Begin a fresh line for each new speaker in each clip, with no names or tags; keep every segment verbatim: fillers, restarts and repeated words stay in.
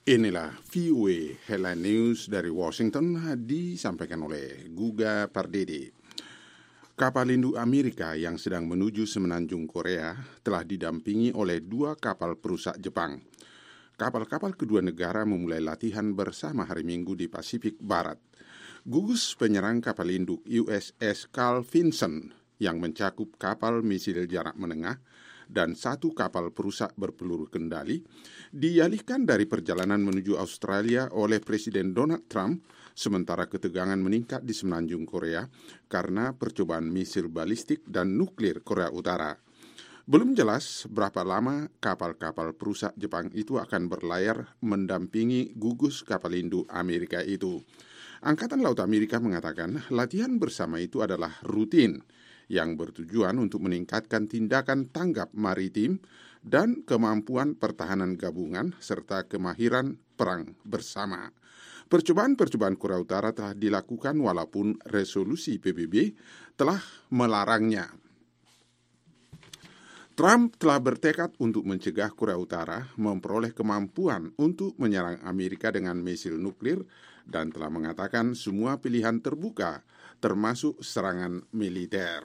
Inilah V O A Headline News dari Washington disampaikan oleh Guga Pardede. Kapal induk Amerika yang sedang menuju semenanjung Korea telah didampingi oleh dua kapal perusak Jepang. Kapal-kapal kedua negara memulai latihan bersama hari Minggu di Pasifik Barat. Gugus penyerang kapal induk U S S Carl Vinson yang mencakup kapal misil jarak menengah dan satu kapal perusak berpeluru kendali dialihkan dari perjalanan menuju Australia oleh Presiden Donald Trump, sementara ketegangan meningkat di semenanjung Korea karena percobaan misil balistik dan nuklir Korea Utara. Belum jelas berapa lama kapal-kapal perusak Jepang itu akan berlayar mendampingi gugus kapal induk Amerika itu. Angkatan Laut Amerika mengatakan latihan bersama itu adalah rutin yang bertujuan untuk meningkatkan tindakan tanggap maritim dan kemampuan pertahanan gabungan serta kemahiran perang bersama. Percobaan-percobaan Korea Utara telah dilakukan walaupun resolusi P B B telah melarangnya. Trump telah bertekad untuk mencegah Korea Utara memperoleh kemampuan untuk menyerang Amerika dengan misil nuklir dan telah mengatakan semua pilihan terbuka, termasuk serangan militer.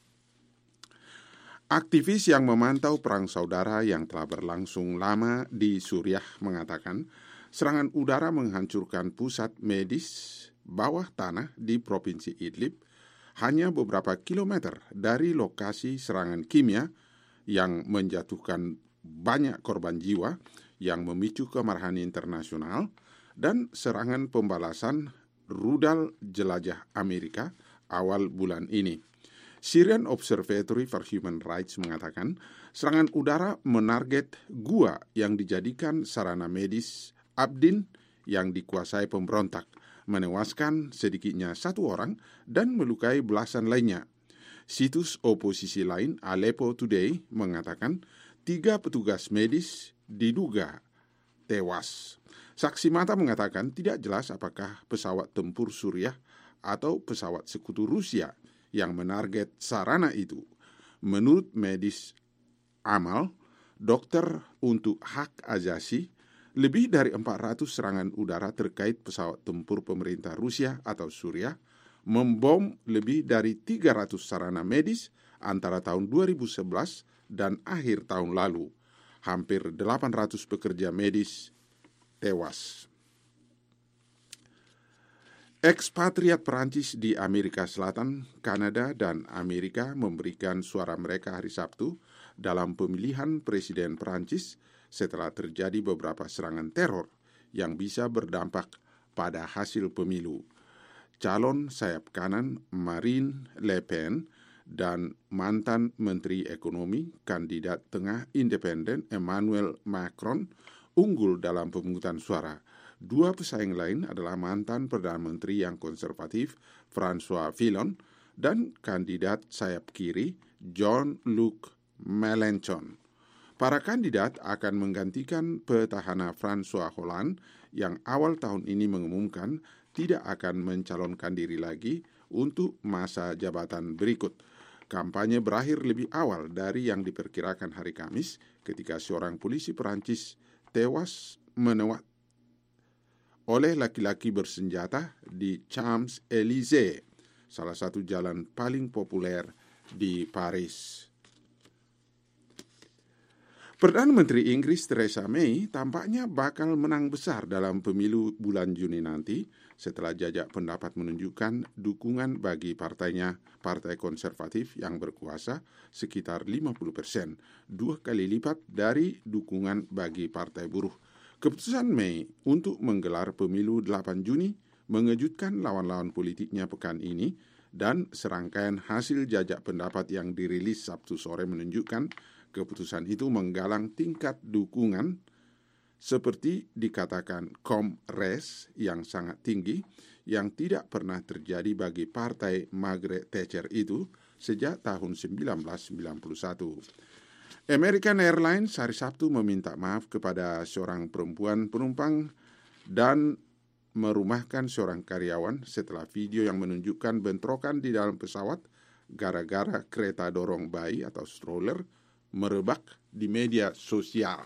Aktivis yang memantau perang saudara yang telah berlangsung lama di Suriah mengatakan serangan udara menghancurkan pusat medis bawah tanah di Provinsi Idlib hanya beberapa kilometer dari lokasi serangan kimia yang menjatuhkan banyak korban jiwa yang memicu kemarahan internasional dan serangan pembalasan rudal jelajah Amerika awal bulan ini. Syrian Observatory for Human Rights mengatakan serangan udara menarget gua yang dijadikan sarana medis Abdin yang dikuasai pemberontak, menewaskan sedikitnya satu orang dan melukai belasan lainnya. Situs oposisi lain, Aleppo Today, mengatakan tiga petugas medis diduga tewas. Saksi mata mengatakan tidak jelas apakah pesawat tempur Suriah atau pesawat sekutu Rusia yang menarget sarana itu. Menurut medis Amal, dokter untuk hak asasi, lebih dari empat ratus serangan udara terkait pesawat tempur pemerintah Rusia atau Suriah membom lebih dari tiga ratus sarana medis antara tahun dua ribu sebelas dan akhir tahun lalu. Hampir delapan ratus pekerja medis tewas. Ekspatriat Perancis di Amerika Selatan, Kanada, dan Amerika memberikan suara mereka hari Sabtu dalam pemilihan Presiden Perancis setelah terjadi beberapa serangan teror yang bisa berdampak pada hasil pemilu. Calon sayap kanan Marine Le Pen dan mantan Menteri Ekonomi, kandidat tengah independen Emmanuel Macron unggul dalam pemungutan suara. Dua pesaing lain adalah mantan Perdana Menteri yang konservatif François Fillon dan kandidat sayap kiri Jean-Luc Mélenchon. Para kandidat akan menggantikan petahana François Hollande yang awal tahun ini mengumumkan tidak akan mencalonkan diri lagi untuk masa jabatan berikut. Kampanye berakhir lebih awal dari yang diperkirakan hari Kamis ketika seorang polisi Perancis tewas menewat oleh laki-laki bersenjata di Champs-Élysées, salah satu jalan paling populer di Paris. Perdana Menteri Inggris Theresa May tampaknya bakal menang besar dalam pemilu bulan Juni nanti setelah jajak pendapat menunjukkan dukungan bagi partainya, Partai Konservatif yang berkuasa sekitar lima puluh persen, dua kali lipat dari dukungan bagi Partai Buruh. Keputusan May untuk menggelar pemilu delapan Juni mengejutkan lawan-lawan politiknya pekan ini dan serangkaian hasil jajak pendapat yang dirilis Sabtu sore menunjukkan keputusan itu menggalang tingkat dukungan seperti dikatakan Comres yang sangat tinggi yang tidak pernah terjadi bagi partai Margaret Thatcher itu sejak tahun seribu sembilan ratus sembilan puluh satu. American Airlines hari Sabtu meminta maaf kepada seorang perempuan penumpang dan merumahkan seorang karyawan setelah video yang menunjukkan bentrokan di dalam pesawat gara-gara kereta dorong bayi atau stroller merebak di media sosial.